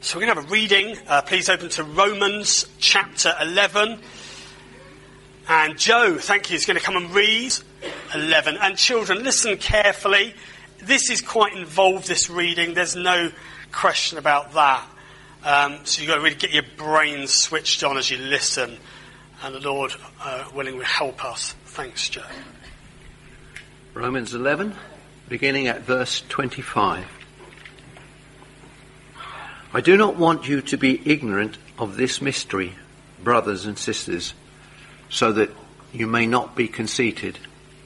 So we're going to have a reading. Please open to Romans chapter 11. And Joe, thank you, is going to come and read 11. And children, listen carefully. This is quite involved, this reading. There's no question about that. So you've got to really get your brains switched on as you listen. And the Lord, willing, will help us. Thanks, Joe. Romans 11, beginning at verse 25. I do not want you to be ignorant of this mystery, brothers and sisters, so that you may not be conceited.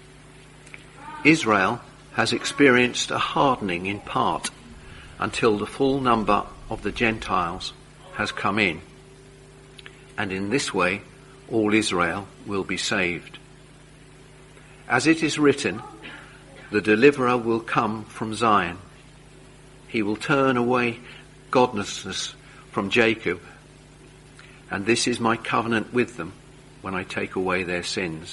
Israel has experienced a hardening in part until the full number of the Gentiles has come in, and in this way all Israel will be saved. As it is written, the deliverer will come from Zion. He will turn away godlessness from Jacob, and this is my covenant with them when I take away their sins.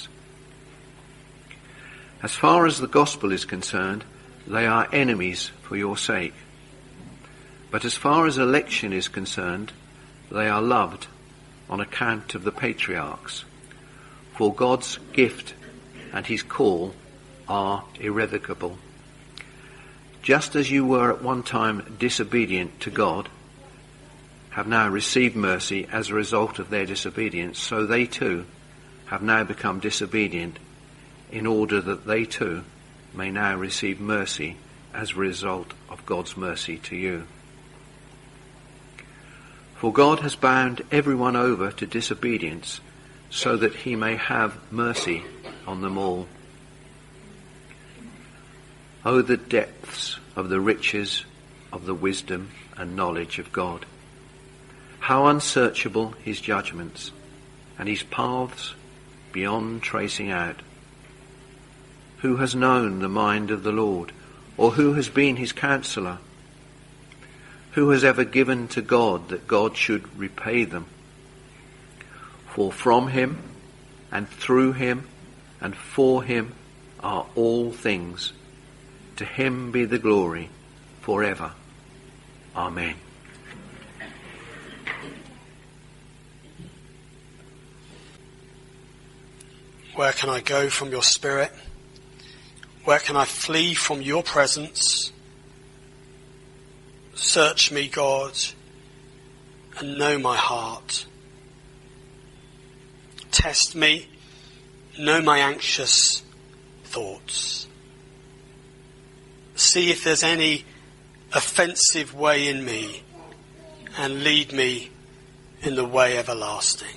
As far as the gospel is concerned, they are enemies for your sake. But as far as election is concerned, they are loved on account of the patriarchs. For God's gift and his call are irrevocable. Just as you were at one time disobedient to God, have now received mercy as a result of their disobedience, so they too have now become disobedient, in order that they too may now receive mercy as a result of God's mercy to you. For God has bound everyone over to disobedience, so that he may have mercy on them all. Oh, the depths of the riches of the wisdom and knowledge of God. How unsearchable his judgments, and his paths beyond tracing out. Who has known the mind of the Lord, or who has been his counsellor? Who has ever given to God that God should repay them? For from him, and through him, and for him are all things. To him be the glory forever. Amen. Where can I go from your spirit? Where can I flee from your presence? Search me, God, and know my heart. Test me, know my anxious thoughts. See if there's any offensive way in me, and lead me in the way everlasting.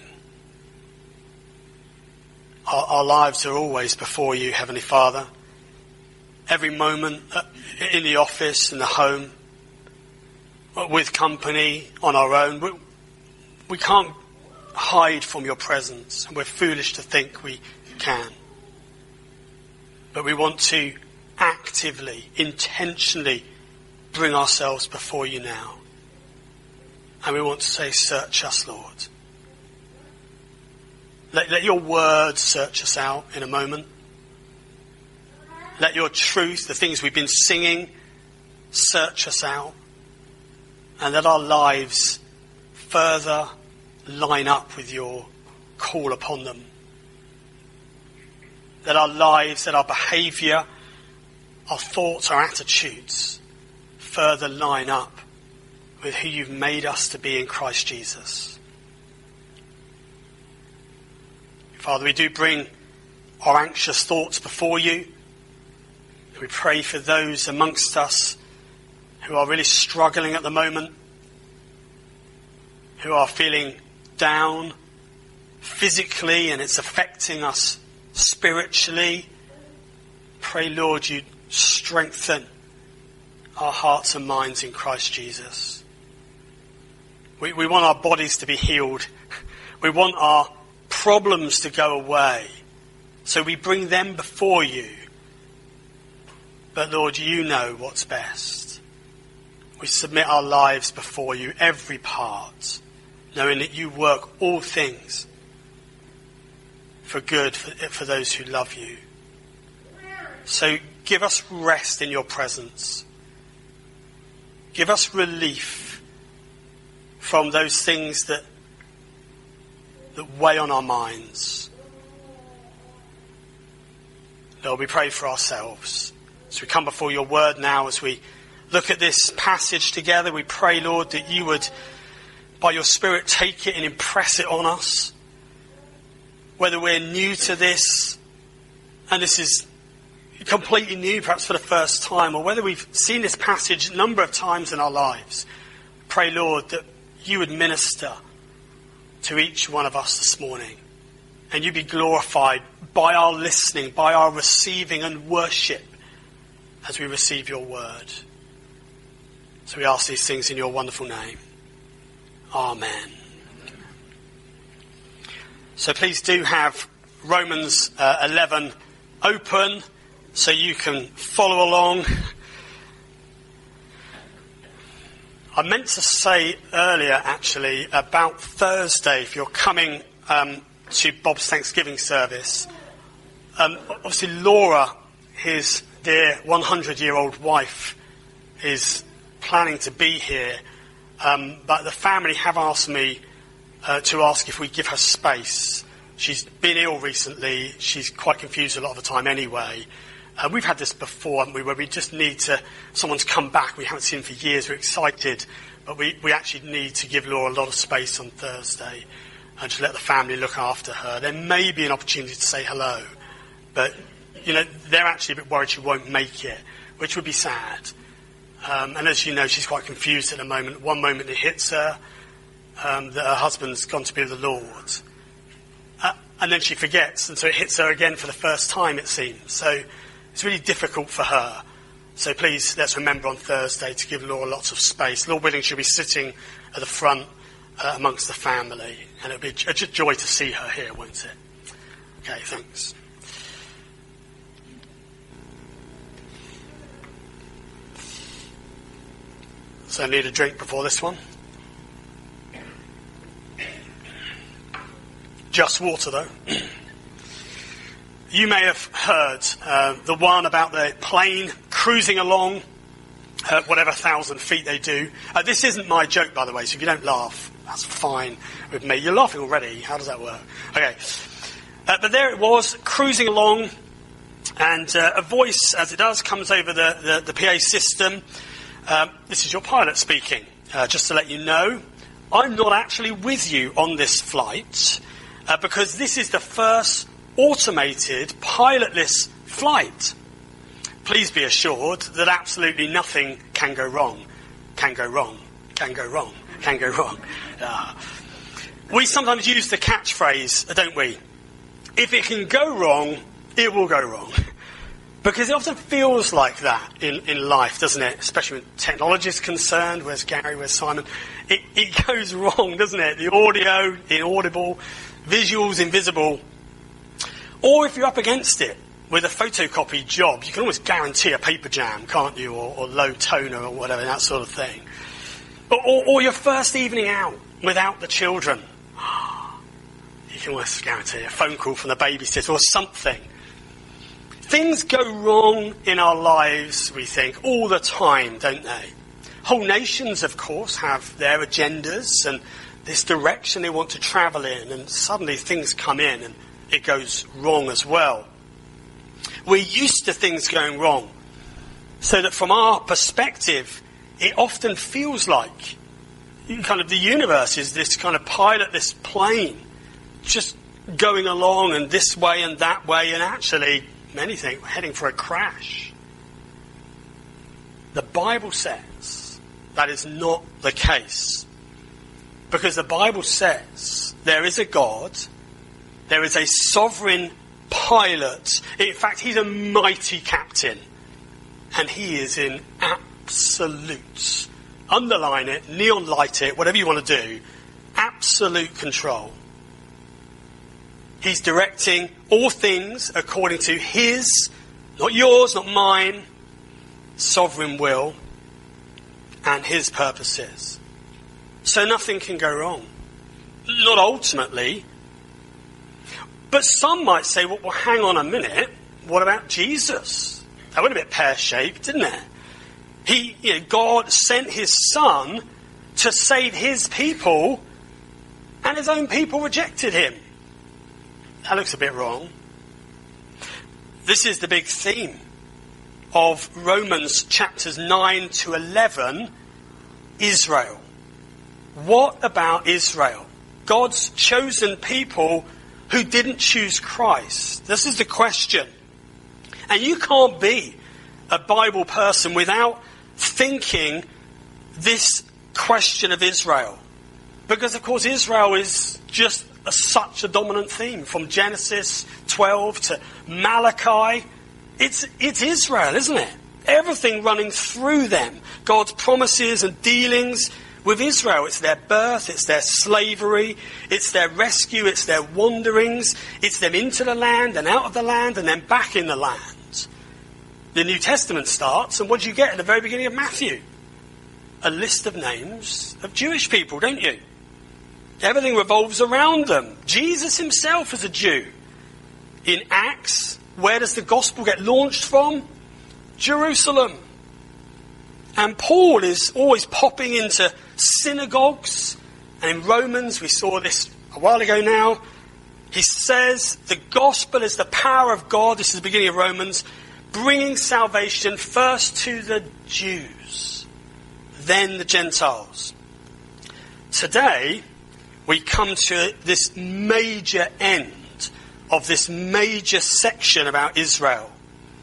Our lives are always before you, Heavenly Father. Every moment in the office, in the home, with company, on our own. We can't hide from your presence, and we're foolish to think we can. But we want to actively, intentionally bring ourselves before you now. And we want to say, search us, Lord. Let your word search us out in a moment. Let your truth, the things we've been singing, search us out. And let our lives further line up with your call upon them. Let our lives, let our behaviour, our thoughts, our attitudes further line up with who you've made us to be in Christ Jesus. Father, we do bring our anxious thoughts before you. We pray for those amongst us who are really struggling at the moment, who are feeling down physically and it's affecting us spiritually. Pray, Lord, you strengthen our hearts and minds in Christ Jesus. We want our bodies to be healed. We want our problems to go away. So we bring them before you. But Lord, you know what's best. We submit our lives before you, every part, knowing that you work all things for good for those who love you. So give us rest in your presence. Give us relief from those things that weigh on our minds. Lord, we pray for ourselves. As we come before your word now, as we look at this passage together, we pray, Lord, that you would, by your Spirit, take it and impress it on us. Whether we're new to this, and this is completely new, perhaps for the first time, or whether we've seen this passage a number of times in our lives, pray, Lord, that you would minister to each one of us this morning. And you be glorified by our listening, by our receiving and worship as we receive your word. So we ask these things in your wonderful name. Amen. So please do have Romans 11 open so you can follow along. I meant to say earlier, actually, about Thursday, if you're coming to Bob's Thanksgiving service. Obviously, Laura, his dear 100-year-old wife, is planning to be here. But the family have asked me to ask if we give her space. She's been ill recently. She's quite confused a lot of the time anyway. We've had this before, haven't we, where we just need someone to come back. We haven't seen him for years. We're excited. But we actually need to give Laura a lot of space on Thursday and just let the family look after her. There may be an opportunity to say hello. But, they're actually a bit worried she won't make it, which would be sad. And as you know, she's quite confused at the moment. One moment it hits her that her husband's gone to be with the Lord. And then she forgets, and so it hits her again for the first time, it seems. So it's really difficult for her. So please, let's remember on Thursday to give Laura lots of space. Lord willing, she'll be sitting at the front amongst the family. And it'll be a joy to see her here, won't it? Okay, thanks. So I need a drink before this one. Just water, though. You may have heard the one about the plane cruising along, whatever 1,000 feet they do. This isn't my joke, by the way, so if you don't laugh, that's fine with me. You're laughing already. How does that work? Okay. But there it was, cruising along, and a voice, as it does, comes over the PA system. This is your pilot speaking. Just to let you know, I'm not actually with you on this flight, because this is the first automated, pilotless flight. Please be assured that absolutely nothing can go wrong. Can go wrong. Can go wrong. Can go wrong. We sometimes use the catchphrase, don't we? If it can go wrong, it will go wrong. Because it often feels like that in life, doesn't it? Especially when technology is concerned. Where's Gary? Where's Simon? It goes wrong, doesn't it? The audio, inaudible, visuals, invisible. Or if you're up against it with a photocopy job, you can almost guarantee a paper jam, can't you? Or low toner or whatever, that sort of thing. Or your first evening out without the children. You can almost guarantee a phone call from the babysitter or something. Things go wrong in our lives, we think, all the time, don't they? Whole nations, of course, have their agendas and this direction they want to travel in, and suddenly things come in and it goes wrong as well. We're used to things going wrong, so that from our perspective, it often feels like kind of the universe is this kind of pilotless plane, just going along and this way and that way, and actually many think we're heading for a crash. The Bible says that is not the case. Because the Bible says there is a God, there is a sovereign pilot. In fact, he's a mighty captain. And he is in absolute, underline it, neon light it, whatever you want to do, absolute control. He's directing all things according to his, not yours, not mine, sovereign will and his purposes. So nothing can go wrong. Not ultimately. But some might say, well, hang on a minute. What about Jesus? That went a bit pear-shaped, didn't it? God sent his son to save his people, and his own people rejected him. That looks a bit wrong. This is the big theme of Romans chapters 9 to 11, Israel. What about Israel? God's chosen people who didn't choose Christ. This is the question. And you can't be a Bible person without thinking this question of Israel. Because, of course, Israel is just such a dominant theme. From Genesis 12 to Malachi, it's Israel, isn't it? Everything running through them. God's promises and dealings with Israel. It's their birth, it's their slavery, it's their rescue, it's their wanderings, it's them into the land and out of the land and then back in the land. The New Testament starts, and what do you get at the very beginning of Matthew? A list of names of Jewish people, don't you? Everything revolves around them. Jesus himself is a Jew. In Acts, where does the gospel get launched from? Jerusalem. And Paul is always popping into synagogues. And in Romans, we saw this a while ago now, he says the gospel is the power of God. This is the beginning of Romans, bringing salvation first to the Jews, then the Gentiles. Today, we come to this major end of this major section about Israel.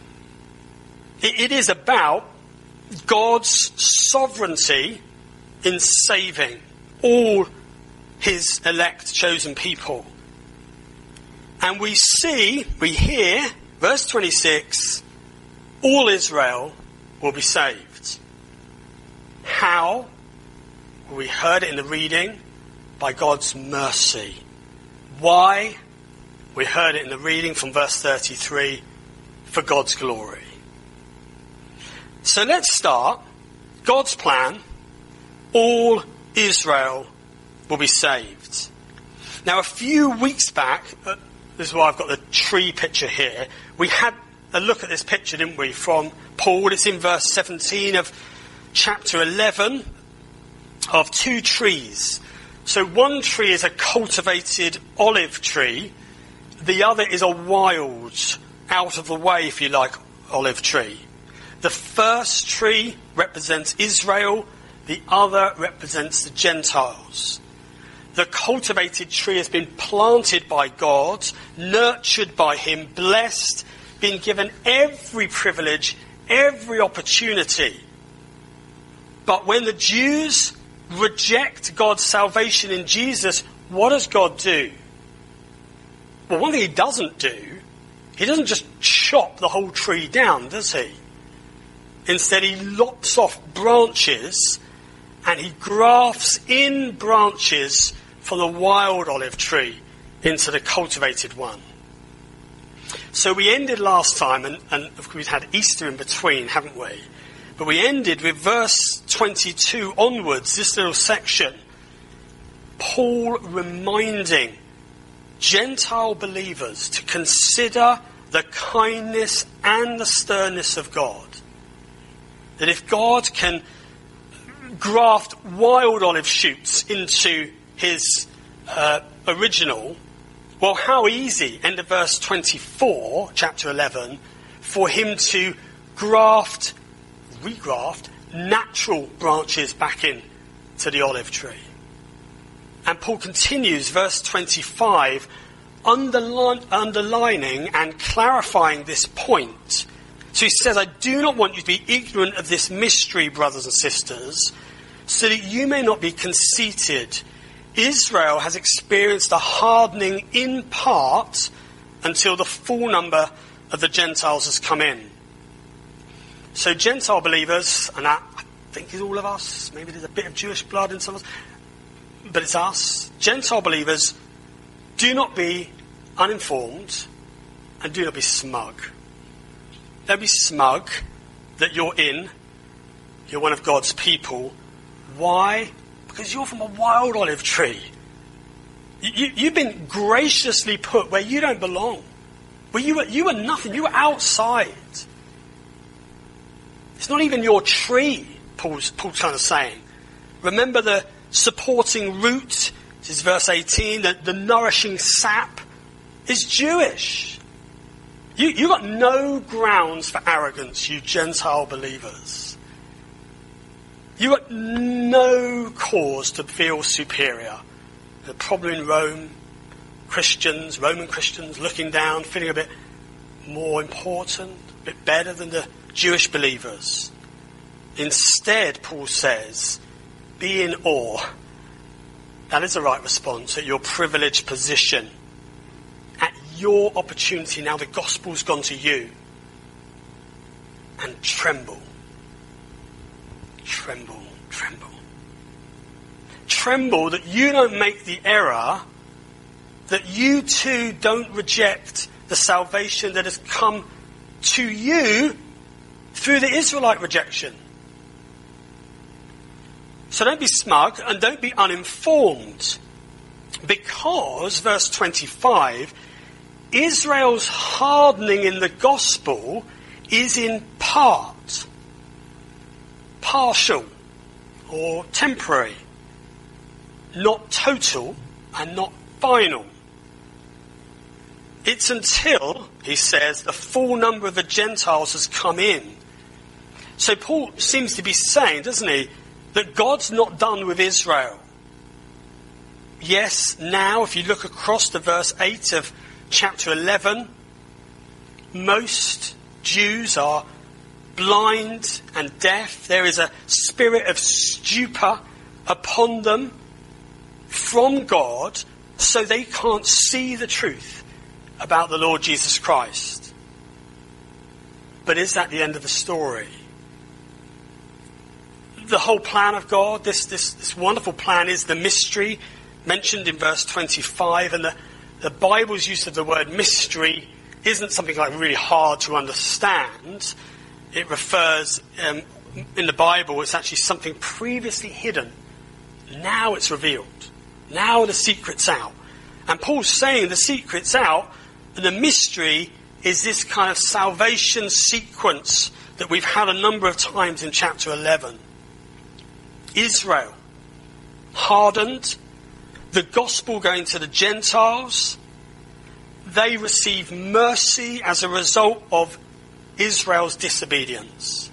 It is about God's sovereignty in saving all his elect chosen people. And we hear, verse 26, all Israel will be saved. How? We heard it in the reading, by God's mercy. Why? We heard it in the reading from verse 33, for God's glory. So let's start. God's plan, all Israel will be saved. Now, a few weeks back, this is why I've got the tree picture here, we had a look at this picture, didn't we, from Paul. It's in verse 17 of chapter 11 of two trees. So one tree is a cultivated olive tree. The other is a wild, out of the way, if you like, olive tree. The first tree represents Israel. The other represents the Gentiles. The cultivated tree has been planted by God, nurtured by him, blessed, been given every privilege, every opportunity. But when the Jews reject God's salvation in Jesus, what does God do? Well, one thing he doesn't do, he doesn't just chop the whole tree down, does he? Instead, he lops off branches and he grafts in branches from the wild olive tree into the cultivated one. So we ended last time, and we've had Easter in between, haven't we? But we ended with verse 22 onwards, this little section. Paul reminding Gentile believers to consider the kindness and the sternness of God. That if God can graft wild olive shoots into his original, well, how easy, end of verse 24, chapter 11, for him to regraft natural branches back in to the olive tree. And Paul continues, verse 25, underlining and clarifying this point. So he says, I do not want you to be ignorant of this mystery, brothers and sisters, so that you may not be conceited. Israel has experienced a hardening in part until the full number of the Gentiles has come in. So Gentile believers, and I think it's all of us, maybe there's a bit of Jewish blood in some of us, but it's us. Gentile believers, do not be uninformed and do not be smug. Don't be smug that you're one of God's people. Why? Because you're from a wild olive tree. You've been graciously put where you don't belong. Where you were nothing. You were outside. It's not even your tree, Paul's kind of saying. Remember the supporting root, this is verse 18, the nourishing sap is Jewish. You've got no grounds for arrogance, you Gentile believers. You've got no cause to feel superior. The problem in Rome, Roman Christians looking down, feeling a bit more important, a bit better than the Jewish believers. Instead, Paul says, be in awe. That is the right response at your privileged position, at your opportunity. Now the gospel's gone to you. And tremble. Tremble, tremble. Tremble that you don't make the error, that you too don't reject the salvation that has come to you through the Israelite rejection. So don't be smug and don't be uninformed, because, verse 25, Israel's hardening in the gospel is in part, partial or temporary, not total and not final. It's until, he says, the full number of the Gentiles has come in. So Paul seems to be saying, doesn't he, that God's not done with Israel. Yes, now, if you look across to verse 8 of chapter 11, most Jews are blind and deaf. There is a spirit of stupor upon them from God, so they can't see the truth about the Lord Jesus Christ. But is that the end of the story? The whole plan of God, this wonderful plan, is the mystery mentioned in verse 25, and the Bible's use of the word mystery isn't something like really hard to understand. It refers, in the Bible, it's actually something previously hidden. Now it's revealed. Now the secret's out. And Paul's saying the secret's out, and the mystery is this kind of salvation sequence that we've had a number of times in chapter 11. Israel, hardened, the gospel going to the Gentiles, they receive mercy as a result of Israel's disobedience.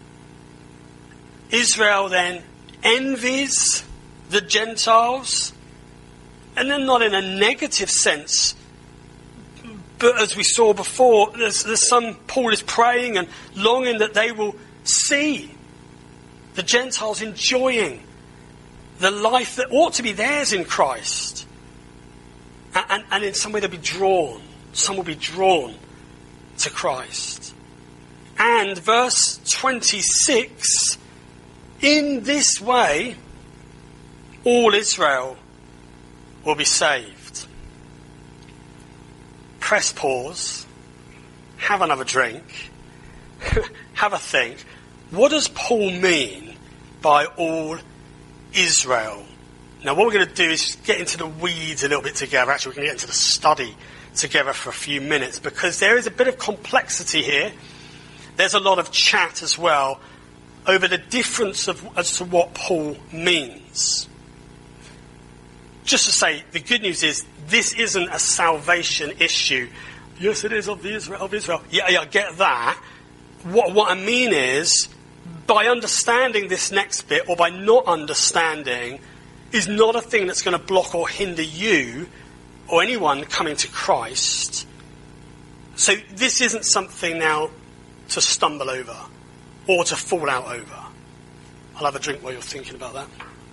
Israel then envies the Gentiles, and then not in a negative sense, but as we saw before, there's some, Paul is praying and longing that they will see the Gentiles enjoying the life that ought to be theirs in Christ. And in some way they'll be drawn. Some will be drawn to Christ. And verse 26, in this way, all Israel will be saved. Press pause. Have another drink. Have a think. What does Paul mean by all Israel? Now what we're going to do is get into the weeds a little bit together. Actually, we're going to get into the study together for a few minutes, because there is a bit of complexity here. There's a lot of chat as well over the difference as to what Paul means. Just to say, the good news is this isn't a salvation issue. Yes, it is of Israel. Yeah, I get that. What I mean is, by understanding this next bit, or by not understanding, is not a thing that's going to block or hinder you or anyone coming to Christ. So this isn't something now to stumble over or to fall out over. I'll have a drink while you're thinking about that.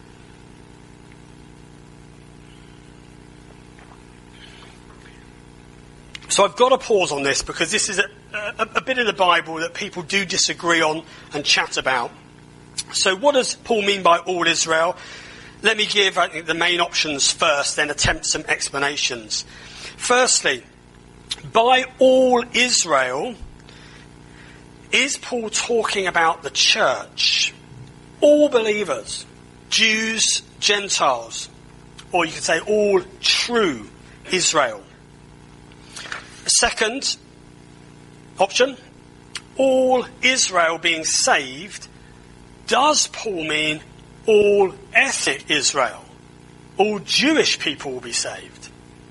So I've got to pause on this, because this is a bit of the Bible that people do disagree on and chat about. So what does Paul mean by all Israel? Let me give, I think, the main options first, then attempt some explanations. Firstly, by all Israel, is Paul talking about the church? All believers, Jews, Gentiles, or you could say all true Israel. Second option, all Israel being saved. Does Paul mean all ethnic Israel, all Jewish people will be saved.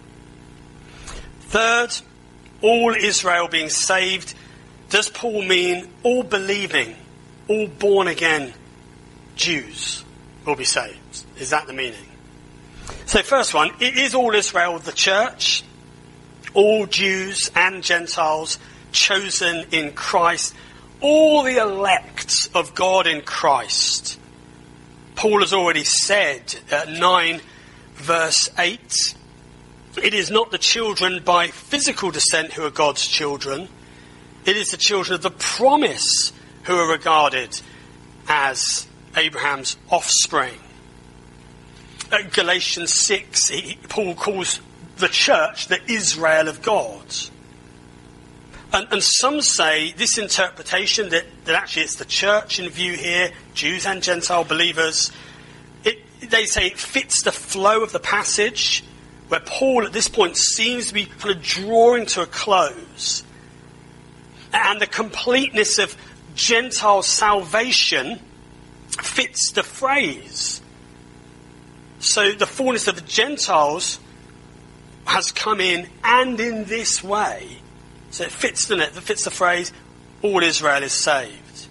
Third, all Israel being saved. Does Paul mean all believing, all born again Jews will be saved? Is that the meaning? So first one, it is all Israel the church, all Jews and Gentiles chosen in Christ, all the elect of God in Christ. Paul has already said at 9 verse 8, it is not the children by physical descent who are God's children. It is the children of the promise who are regarded as Abraham's offspring. At Galatians 6, Paul calls the church the Israel of God. And some say this interpretation that actually it's the church in view here, Jews and Gentile believers, they say it fits the flow of the passage where Paul at this point seems to be kind of drawing to a close. And the completeness of Gentile salvation fits the phrase. So the fullness of the Gentiles has come in, and in this way. So it fits, doesn't it? It fits the phrase, all Israel is saved.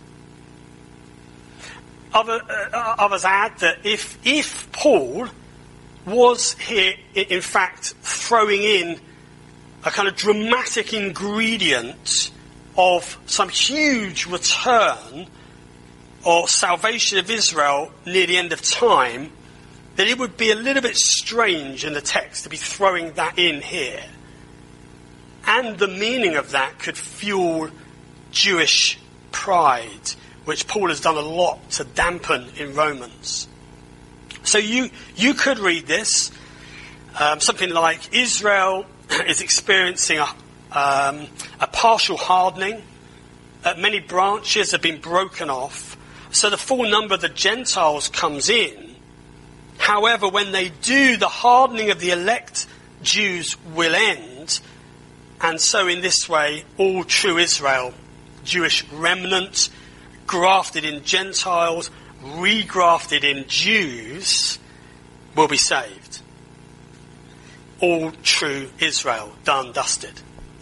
Others add that if Paul was here, in fact, throwing in a kind of dramatic ingredient of some huge return or salvation of Israel near the end of time, then it would be a little bit strange in the text to be throwing that in here. And the meaning of that could fuel Jewish pride, which Paul has done a lot to dampen in Romans. So you could read this, something like Israel is experiencing a partial hardening. Many branches have been broken off. So the full number of the Gentiles comes in. However, when they do, the hardening of the elect Jews will end. And so in this way, all true Israel, Jewish remnant, grafted in Gentiles, regrafted in Jews, will be saved. All true Israel, done, dusted.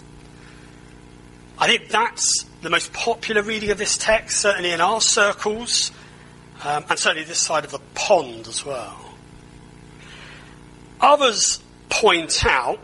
I think that's the most popular reading of this text, certainly in our circles, and certainly this side of the pond as well. Others point out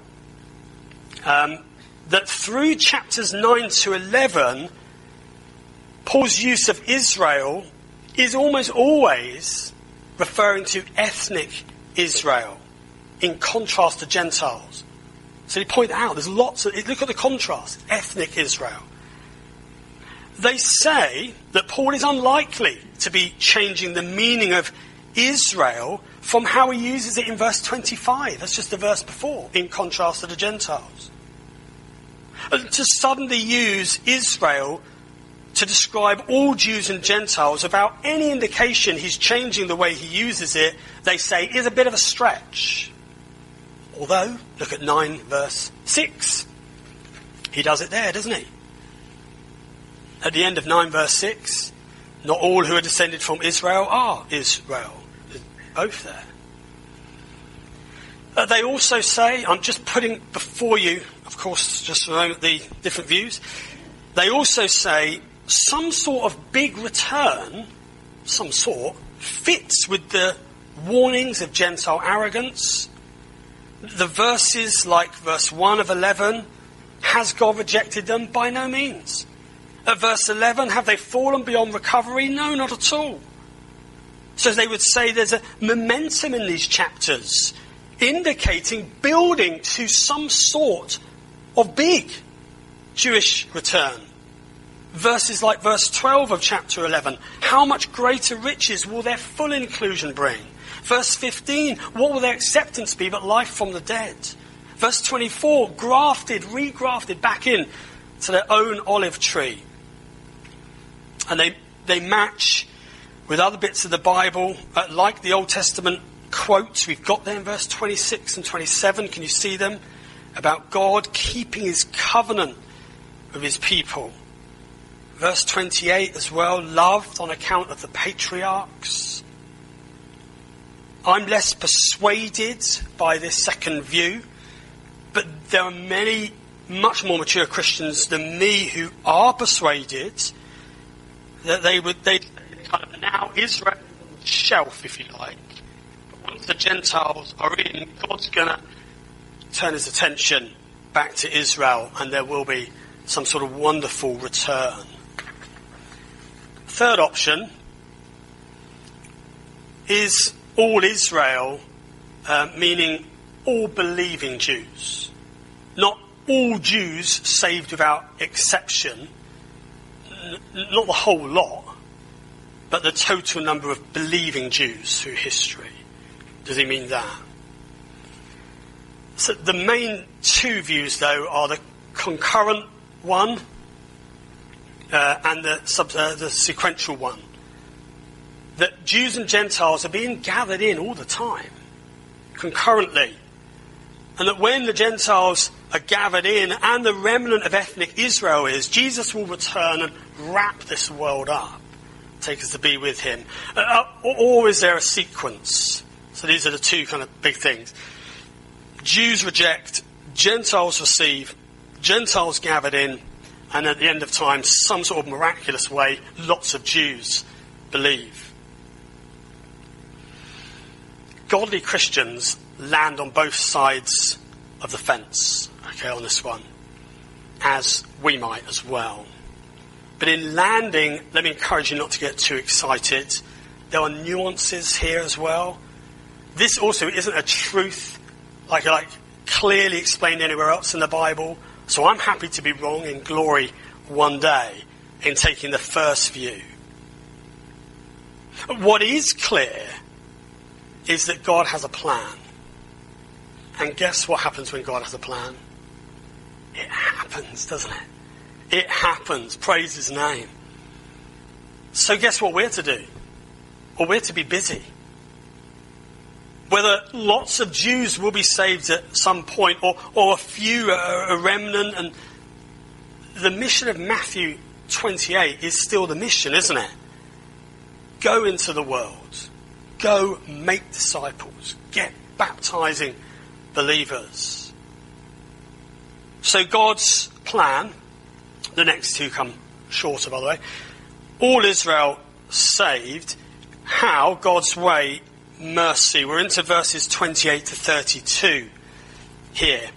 that through chapters 9 to 11, Paul's use of Israel is almost always referring to ethnic Israel, in contrast to Gentiles. So they point out there's lots of, look at the contrast, ethnic Israel. They say that Paul is unlikely to be changing the meaning of Israel from how he uses it in verse 25. That's just the verse before, in contrast to the Gentiles. To suddenly use Israel to describe all Jews and Gentiles without any indication he's changing the way he uses it, they say, is a bit of a stretch. Although, look at 9 verse 6. He does it there, doesn't he? At the end of 9 verse 6, not all who are descended from Israel are Israel. There's both there. They also say, I'm just putting before you, of course, just for a moment, the different views. They also say some sort of big return, some sort, fits with the warnings of Gentile arrogance. The verses like verse 1 of 11, has God rejected them? By no means. At verse 11, have they fallen beyond recovery? No, not at all. So they would say there's a momentum in these chapters indicating building to some sort of big Jewish return. Verses like verse 12 of chapter 11, how much greater riches will their full inclusion bring? Verse 15, what will their acceptance be but life from the dead? Verse 24, grafted, regrafted back in to their own olive tree. And they match with other bits of the Bible, like the Old Testament quotes. We've got there in verse 26 and 27. Can you see them? About God keeping his covenant with his people. Verse 28 as well, loved on account of the patriarchs. I'm less persuaded by this second view, but there are many much more mature Christians than me who are persuaded that they kind of now Israel on the shelf, if you like. But once the Gentiles are in, God's going to turn his attention back to Israel, and there will be some sort of wonderful return. Third option is all Israel, meaning all believing Jews. Not all Jews saved without exception, not the whole lot, but the total number of believing Jews through history. Does he mean that? So the main two views, though, are the concurrent one and the sequential one. That Jews and Gentiles are being gathered in all the time, concurrently. And that when the Gentiles are gathered in and the remnant of ethnic Israel is, Jesus will return and wrap this world up, take us to be with him. Or is there a sequence? So these are the two kind of big things. Jews reject, Gentiles receive, Gentiles gathered in, and at the end of time, some sort of miraculous way, lots of Jews believe. Godly Christians land on both sides of the fence, on this one, as we might as well. But in landing, let me encourage you not to get too excited. There are nuances here as well. This also isn't a truth like clearly explained anywhere else in the Bible. So I'm happy to be wrong in glory one day in taking the first view. What is clear is that God has a plan. And guess what happens when God has a plan? It happens, doesn't it? It happens. Praise his name. So guess what we're to do? Well, we're to be busy. Whether lots of Jews will be saved at some point or a few, a remnant. And the mission of Matthew 28 is still the mission, isn't it? Go into the world. Go make disciples. Get baptizing believers. So God's plan, the next two come shorter, by the way. All Israel saved. How? God's way, mercy. We're into verses 28 to 32 here.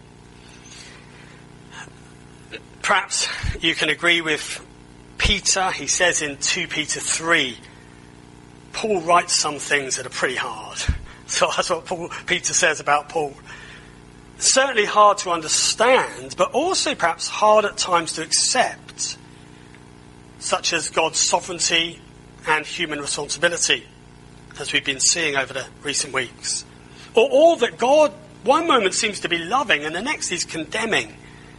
Perhaps you can agree with Peter. He says in 2 Peter 3, Paul writes some things that are pretty hard. So that's what Peter says about Paul. Certainly hard to understand, but also perhaps hard at times to accept, such as God's sovereignty and human responsibility, as we've been seeing over the recent weeks. Or that God, one moment seems to be loving and the next is condemning.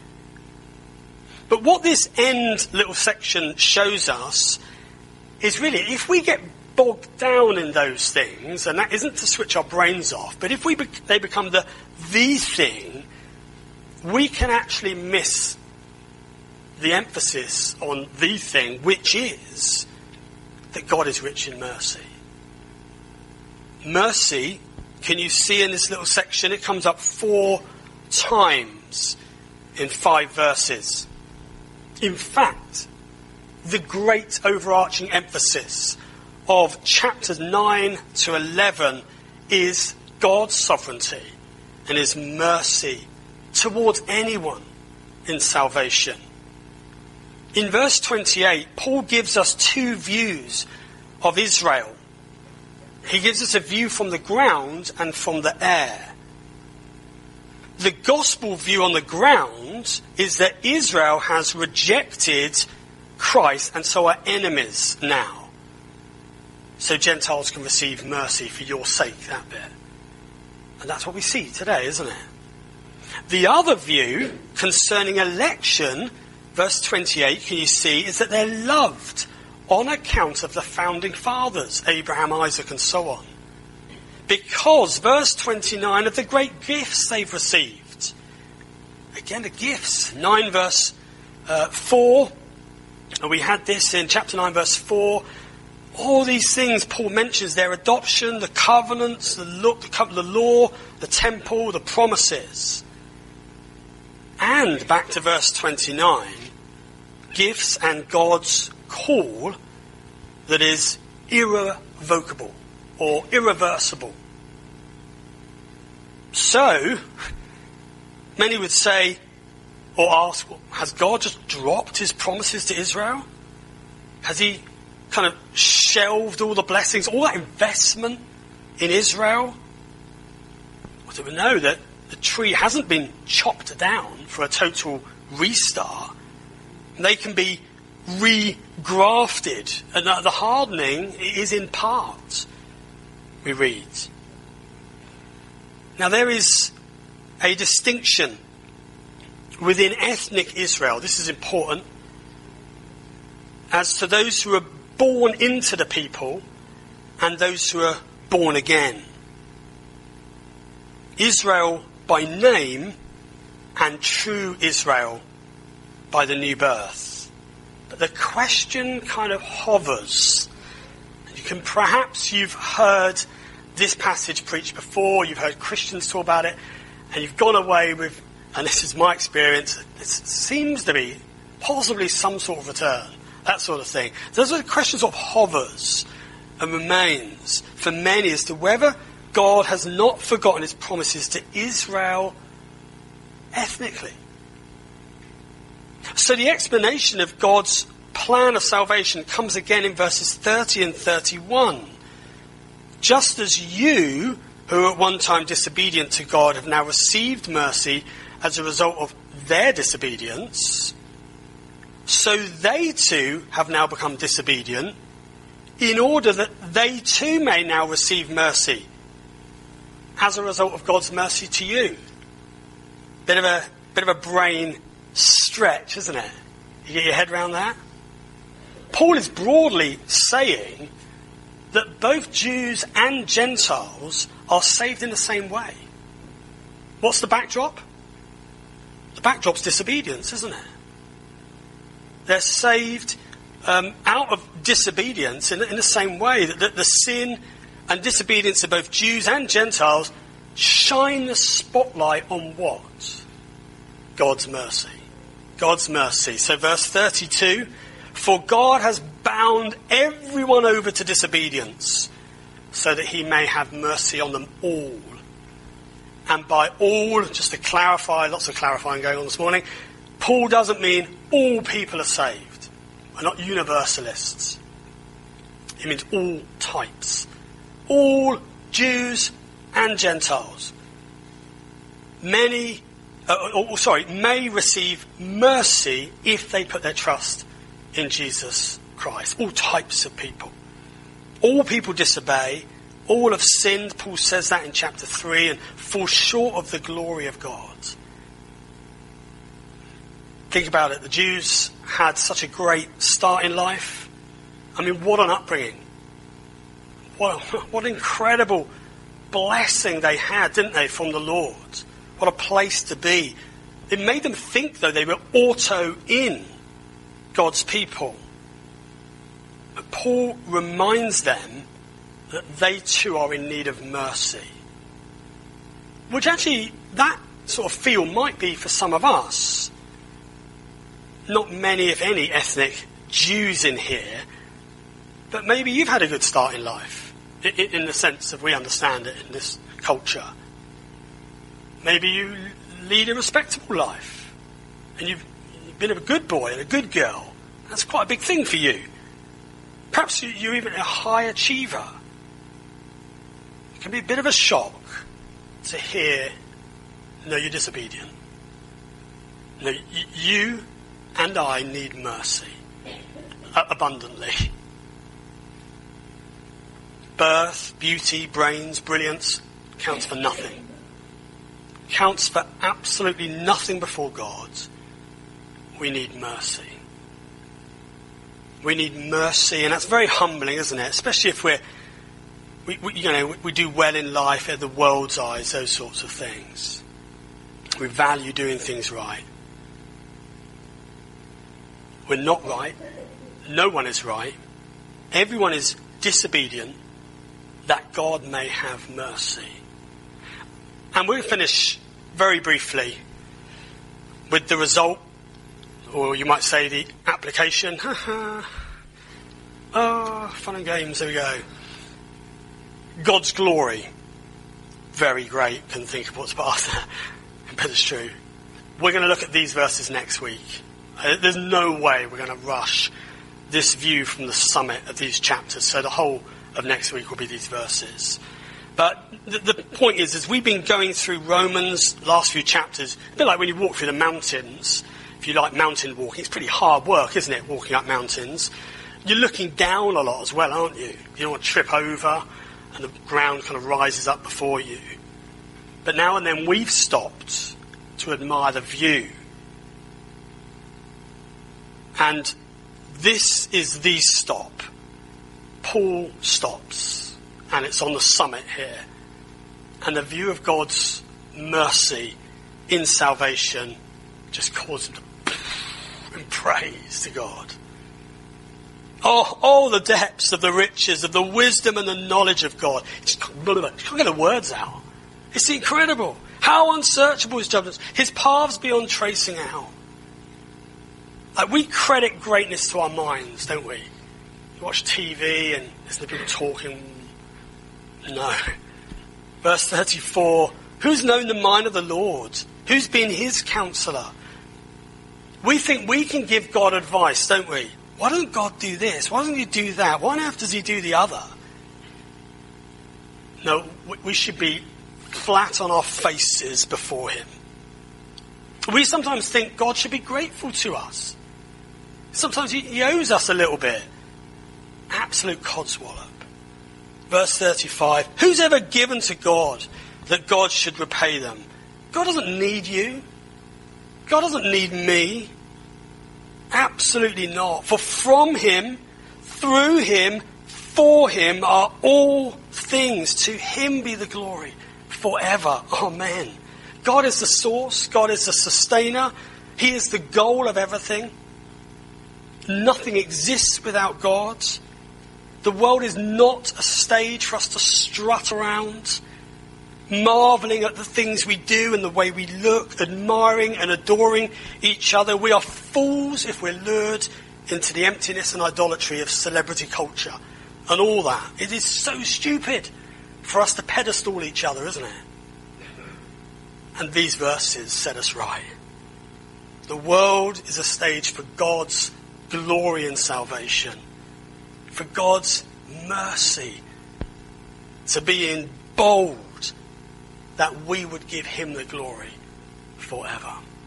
But what this end little section shows us is really, if we get bogged down in those things, and that isn't to switch our brains off, but if they become the thing, we can actually miss the emphasis on the thing, which is that God is rich in mercy. Mercy, can you see in this little section, it comes up 4 times in 5 verses. In fact, the great overarching emphasis of chapters 9 to 11 is God's sovereignty and his mercy towards anyone in salvation. In verse 28, Paul gives us 2 views of Israel. He gives us a view from the ground and from the air. The gospel view on the ground is that Israel has rejected Christ and so are enemies now. So Gentiles can receive mercy for your sake, that bit. And that's what we see today, isn't it? The other view concerning election, verse 28, can you see, is that they're loved on account of the founding fathers, Abraham, Isaac, and so on. Because, verse 29, of the great gifts they've received. Again, the gifts. 9 verse 4. And we had this in chapter 9 verse 4. All these things Paul mentions, their adoption, the covenants, the law, the temple, the promises. And back to verse 29, gifts and God's call that is irrevocable or irreversible. So, many would say or ask, well, has God just dropped his promises to Israel? Has he kind of shelved all the blessings, all that investment in Israel? Well, do we know that the tree hasn't been chopped down for a total restart? They can be regrafted, and the hardening is in part, we read. Now there is a distinction within ethnic Israel, this is important, as to those who are born into the people and those who are born again. Israel by name and true Israel by the new birth. But the question kind of hovers. Perhaps you've heard this passage preached before, you've heard Christians talk about it, and you've gone away with, and this is my experience, it seems to be possibly some sort of return, that sort of thing. So the question sort of hovers and remains for many as to whether God has not forgotten his promises to Israel ethnically. So the explanation of God's plan of salvation comes again in verses 30 and 31. Just as you, who were at one time disobedient to God, have now received mercy as a result of their disobedience, so they too have now become disobedient, in order that they too may now receive mercy as a result of God's mercy to you. Bit of a brain stretch, isn't it? You get your head around that? Paul is broadly saying that both Jews and Gentiles are saved in the same way. What's the backdrop? The backdrop's disobedience, isn't it? They're saved out of disobedience in the same way that the sin and disobedience of both Jews and Gentiles shine the spotlight on what? God's mercy. God's mercy. So verse 32, for God has bound everyone over to disobedience so that he may have mercy on them all. And by all, just to clarify, lots of clarifying going on this morning, Paul doesn't mean all people are saved. We're not universalists. It means all types. All Jews and Gentiles. May receive mercy if they put their trust in Jesus Christ. All types of people. All people disobey. All have sinned. Paul says that in chapter 3 and fall short of the glory of God. Think about it. The Jews had such a great start in life. I mean, what an upbringing. What incredible blessing they had, didn't they, from the Lord? What a place to be. It made them think, though, they were auto in God's people. But Paul reminds them that they too are in need of mercy. Which actually, that sort of feel might be for some of us. Not many, if any, ethnic Jews in here, but maybe you've had a good start in life, in the sense that we understand it in this culture. Maybe you lead a respectable life, and you've been a good boy and a good girl. That's quite a big thing for you. Perhaps you're even a high achiever. It can be a bit of a shock to hear, no, you're disobedient. No, you and I need mercy abundantly. Birth, beauty, brains, brilliance counts for nothing. Counts for absolutely nothing before God. We need mercy. We need mercy, and that's very humbling, isn't it? Especially if we do well in life at the world's eyes, those sorts of things. We value doing things right. We're not right. No one is right. Everyone is disobedient, that God may have mercy. And we'll finish very briefly with the result, or you might say the application. Oh, fun and games, there we go. God's glory. Very great, couldn't think of what's past that, but it's true. We're going to look at these verses next week. There's no way we're going to rush this view from the summit of these chapters, so the whole of next week will be these verses. But the point is, as we've been going through Romans, last few chapters, a bit like when you walk through the mountains. If you like mountain walking, it's pretty hard work, isn't it, walking up mountains? You're looking down a lot as well, aren't you? You don't want to trip over and the ground kind of rises up before you. But now and then we've stopped to admire the view. And this is the stop. Paul stops, and it's on the summit here. And the view of God's mercy in salvation just causes him to and praise to God. Oh, the depths of the riches, of the wisdom and the knowledge of God. You can't get the words out. It's incredible. How unsearchable his judgments. His paths beyond tracing out. Like, we credit greatness to our minds, don't we? You watch TV and listen to people talking. No. Verse 34. Who's known the mind of the Lord? Who's been his counsellor? We think we can give God advice, don't we? Why don't God do this? Why doesn't he do that? Why on earth does he do the other? No, we should be flat on our faces before him. We sometimes think God should be grateful to us. Sometimes he owes us a little bit. Absolute codswallop. Verse 35. Who's ever given to God that God should repay them? God doesn't need you. God doesn't need me. Absolutely not. For from him, through him, for him are all things. To him be the glory forever. Amen. God is the source. God is the sustainer. He is the goal of everything. Nothing exists without God. The world is not a stage for us to strut around, marvelling at the things we do and the way we look, admiring and adoring each other. We are fools if we're lured into the emptiness and idolatry of celebrity culture and all that. It is so stupid for us to pedestal each other, isn't it? And these verses set us right. The world is a stage for God's glory and salvation, for God's mercy, to be in bold that we would give him the glory forever.